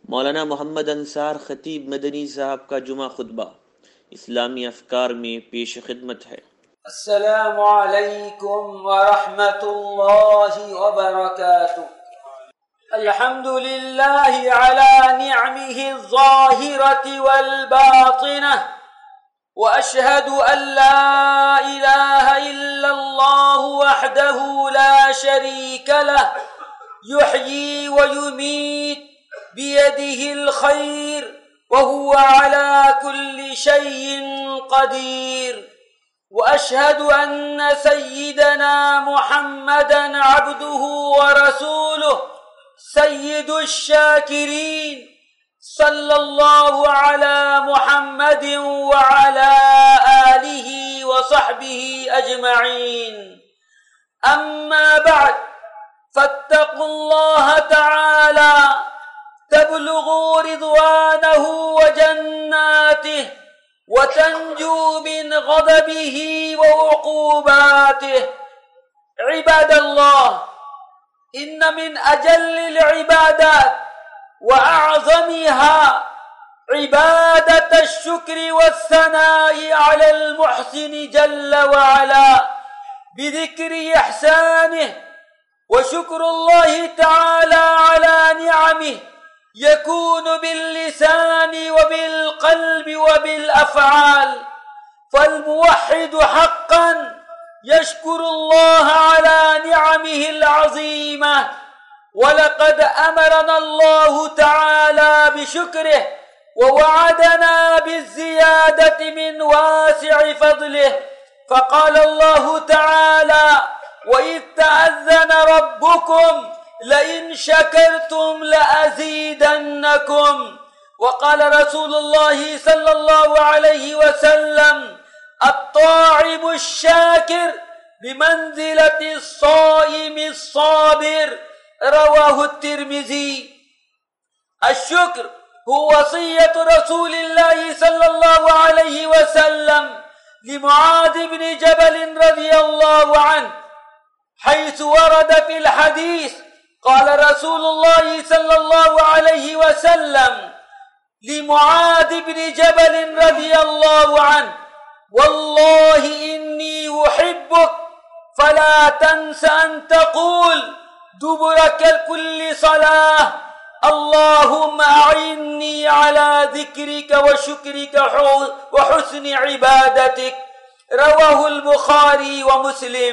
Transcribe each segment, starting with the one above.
मौलाना मोहम्मद अंसार खतीब मदनी साहब का जुमा खुतबा इस्लामी अफकार में पेश खिदमत है। अस्सलामु अलैकुम व रहमतुल्लाहि व बरकातुहू। अल्हम्दुलिल्लाहि अला निअमिहि ज़ाहिरति वल बातिनह व अशहदु अन ला इलाहा इल्लल्लाहु वहदहु ला शरीक लह युहयी व युमीत बियदिहिल खैर व हुवा अला कुल्लि शैइन क़दीर व अशहदु अन्न सय्यिदना मुहम्मदन अब्दुहु व रसूलुहु सय्यिदुश शाकिरीन सल्लल्लाहु अला मुहम्मदिन व अला आलिहि व सहबिहि अजमईन। अम्मा बअद फत्तकुल्लाह तआला तबलुगू रिज़वानहु व जन्नातिह व तंजू मिन गज़बिही व उक़ूबातिह। इबादल्लाह, इन्न मिन अजल्लिल इबादात व अअज़मिहा इबादतुश शुक्रि वस्सनाइ अलल मुहसिनि जल्ल व अला बिज़िक्रि इहसानिह व शुक्रुल्लाहि तआला अला निअमिहि यकूनु बिल्लिसानि व बिलक़ल्बि व बिलअफ़आल। फ़ल्मुवह्हिदु हक़्क़न यश्कुरुल्लाह अला निअमिहिल अज़ीमह व लक़द अमरना अल्लाहु तआला बिशुक्रिहि व वअदना बिज़्ज़ियादति मिन वासि'i फ़ज़लिहि। फ़क़ाल अल्लाहु तआला व इज़ तअज़्ज़न रब्बुकुम लइन शकरतुम लअज़ीदन्नकुम। वक़ाल रसूलुल्लाह सल्लल्लाहु अलैहि वसल्लम अत्ताइमुश शाकिर बिमंज़िलतिस साइमिस साबिर। रवाहु तिर्मिज़ी। अश्शुक्र हुवा वसिय्यतु रसूलिल्लाह सल्लल्लाहु अलैहि वसल्लम लिमुआज़ इब्न जबल रज़ियल्लाहु अन्हु हैसु वरद फ़िल हदीस क़ाल रसूलुल्लाह सल्लल्लाहु अलैहि वसल्लम लिमुआज़ इब्न जबल रज़ियल्लाहु अन्हु वल्लाहि इन्नी उहिब्बुक फला तंस अन तक़ूल दुबुर कुल्लि सलाह अल्लाहुम्मा अइन्नी अला ज़िक्रिक व शुक्रिक व हुस्नि इबादतिक। रवाहुल बुखारी व मुस्लिम।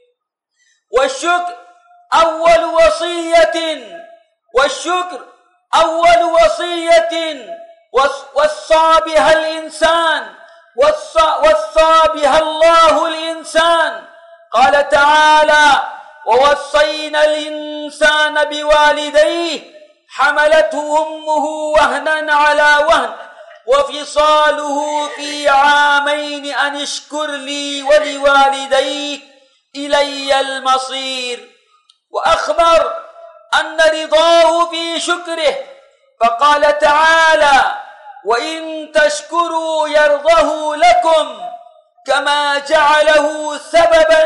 والشكر أول وصية وصى بها الإنسان وصى بها الله الإنسان. قال تعالى ووصينا الإنسان بوالديه حملته أمه وهنا على وهن وفصاله في عامين أن اشكر لي ولوالديك إلي المصير. وأخبر أن رضاه في شكره فقال تعالى وإن تشكروا يرضه لكم كما جعله سببا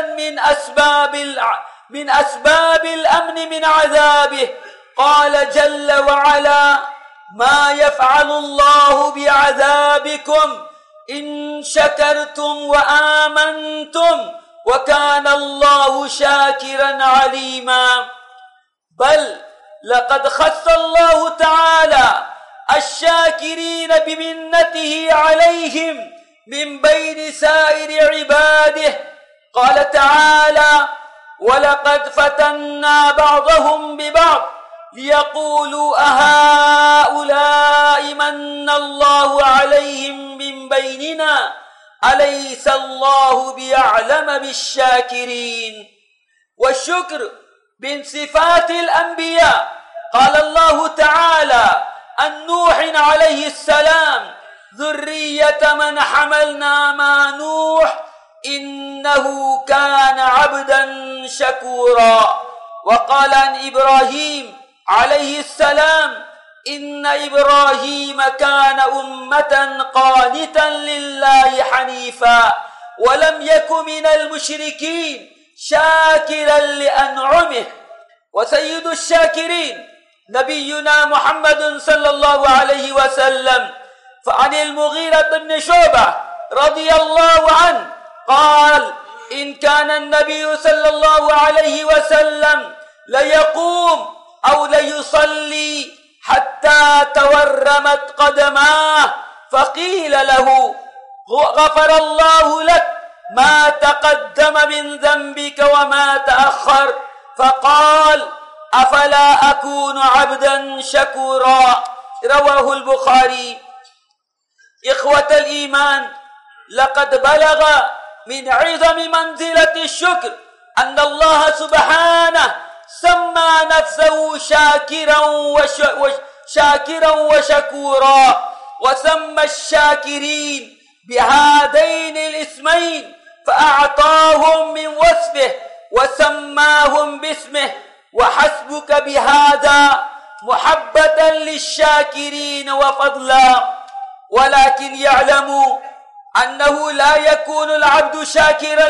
من أسباب الأمن من عذابه. قال جل وعلا ما يفعل الله بعذابكم إن شكرتم وآمنتم وكان الله شاكرا عليما. بل لقد خص الله تعالى الشاكرين بمنته عليهم من بين سائر عباده. قال تعالى ولقد فتنا بعضهم ببعض ليقولوا أهؤلاء من الله عليهم من بيننا أليس الله بأعلم بالشاكرين. والشكر من صفات الأنبياء. قال الله تعالى عن نوح عليه السلام ذرية من حملنا مع نوح إنه كان عبدا شكورا. وقال عن إبراهيم عليه السلام إن إبراهيم كان أمة قانتا لله حنيفا ولم يك من المشركين شاكرا لأنعمه. وسيد الشاكرين نبينا محمد صلى الله عليه وسلم. فعن المغيرة بن شعبة رضي الله عنه قال: إن كان النبي صلى الله عليه وسلم ليقوم أو ليصلي حتى تورمت قدماه، فقيل له: غفر الله لك ما تقدم من ذنبك وما تأخر، فقال: أفلا أكون عبدا شكورا. رواه البخاري. إخوة الإيمان، لقد بلغ من عظم منزلة الشكر أن الله سبحانه سمى نفسه شاكرا وشكورا، وسمى الشاكرين بهذين الاسمين، فأعطاهم من وصفه وسماهم باسمه. وحسبك بهذا محبة للشاكرين وفضلا. ولكن يعلموا أنه لا يكون العبد شاكرا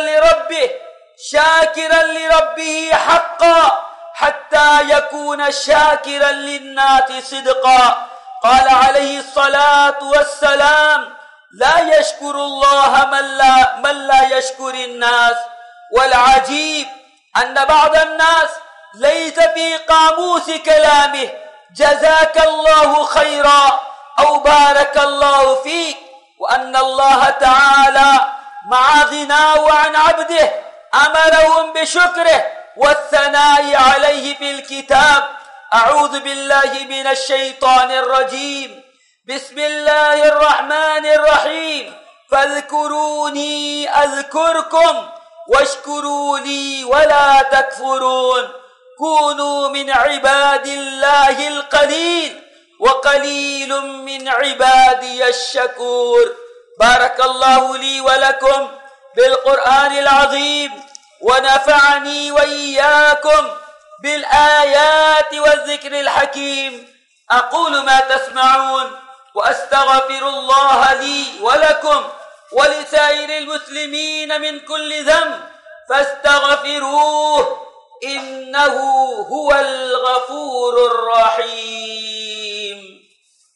لربه حقا حتى يكون شاكرا للناس صدقا. قال عليه الصلاة والسلام: لا يشكر الله من لا يشكر الناس. والعجيب أن بعض الناس ليس في قاموس كلامه جزاك الله خيرا أو بارك الله فيك، وأن الله تعالى مع غناه عن عبده أمرهم بشكره والثناء عليه في الكتاب. أعوذ بالله من الشيطان الرجيم. بسم الله الرحمن الرحيم. فاذكروني أذكركم واشكروا لي ولا تكفرون. كونوا من عباد الله القليل وقليل من عبادي الشكور. بارك الله لي ولكم بالقرآن العظيم، ونفعني وإياكم بالآيات والذكر الحكيم. أقول ما تسمعون وأستغفر الله لي ولكم ولسائر المسلمين من كل ذنب، فاستغفروه إنه هو الغفور الرحيم.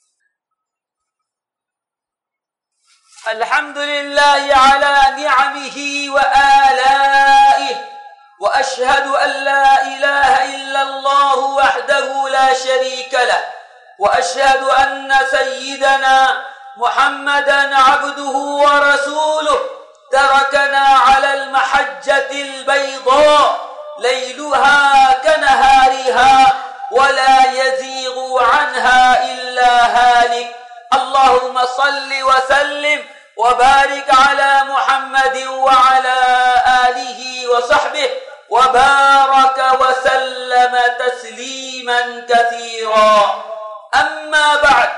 الحمد لله على نعمه وآلائه، وأشهد أن لا إله إلا الله وحده لا شريك له، وأشهد أن سيدنا محمدًا عبده ورسوله تركنا على المحجة البيضاء ليلها كنهارها ولا يزيغ عنها إلا هالك. اللهم صل وسلم وبارك على محمد وعلى آله وصحبه وبارك وسلم تسليما كثيرا. أما بعد،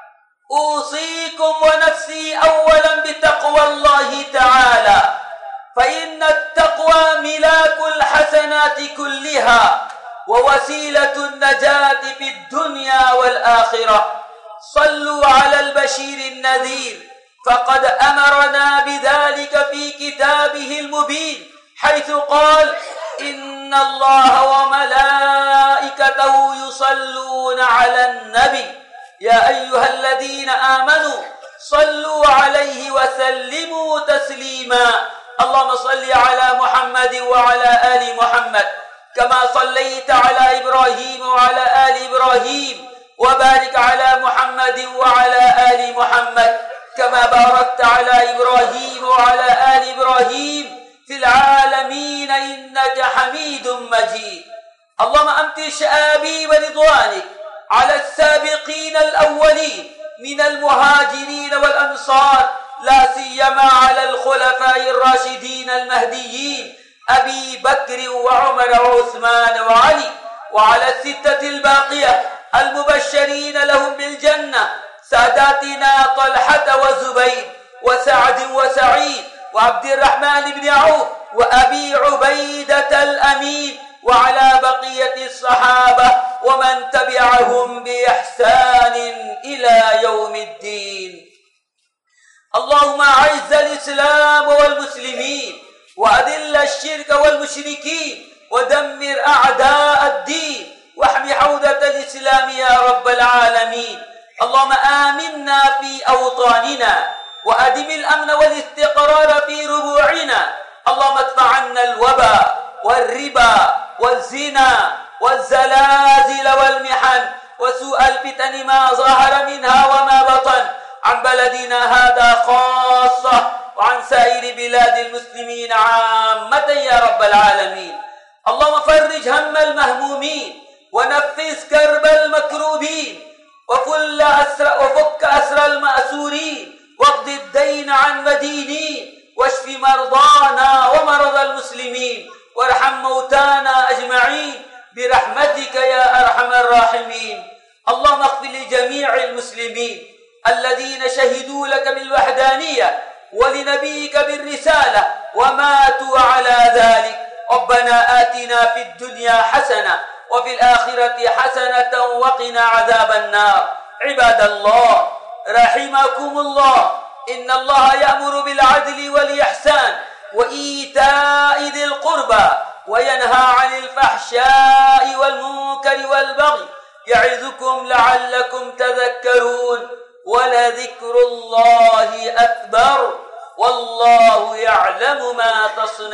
أوصيكم ونفسي أولا بتقوى الله تعالى، فإن التقوى ملاك الحسنات كلها ووسيلة النجاة في الدنيا والآخرة. صلوا على البشير النذير، فقد أمرنا بذلك في كتابه المبين، حيث قال: إن الله وملائكته يصلون على النبي يا أيها الذين آمنوا صلوا عليه وسلموا تسليما. اللهم صل على محمد وعلى آل محمد كما صليت على إبراهيم وعلى آل إبراهيم، وبارك على محمد وعلى آل محمد كما باركت على إبراهيم وعلى آل إبراهيم في العالمين إنك حميد مجيد. اللهم أمطر شآبي ورضوانك على السابقين الأولين من المهاجرين والأنصار، لا سيما على الخلفاء الراشدين المهديين أبي بكر وعمر وعثمان وعلي، وعلى الستة الباقية المبشرين لهم بالجنة، ساداتنا طلحة وزبير وسعد وسعيد وعبد الرحمن بن عوف وأبي عبيدة الأمين، وعلى بقية الصحابة ومن تبعهم بإحسان إلى يوم الدين. اللهم أعز الإسلام والمسلمين، وأذل الشرك والمشركين، ودمر أعداء الدين، واحم حوزة الإسلام يا رب العالمين. اللهم آمنا في أوطاننا وأدم الأمن والاستقرار في ربوعنا. اللهم ادفع عنا الوباء والربا والزنا والزلازل والمحن وسوء الفتن ما ظهر منها وما بطن عن بلدنا هذا خاصة وعن سائر بلاد المسلمين عامة يا رب العالمين. اللهم فرج هم المهمومين ونفس كرب المكروبين وفك أسر المأسورين واقض الدين عن مدينين واشف مرضانا ومرضى المسلمين وارحم موتانا أجمعين برحمتك يا أرحم الراحمين. اللهم اغفر لجميع المسلمين الذين شهدوا لك بالوحدانية ولنبيك بالرسالة وماتوا على ذلك. ربنا آتنا في الدنيا حسنة وفي الآخرة حسنة وقنا عذاب النار. عباد الله رحمكم الله، إن الله يأمر بالعدل والإحسان وإيتاء ذي القربى وينهى عن الفحشاء والمنكر والبغي يعظكم لعلكم تذكرون. ولذكر الله أكبر والله يعلم ما تصنعون.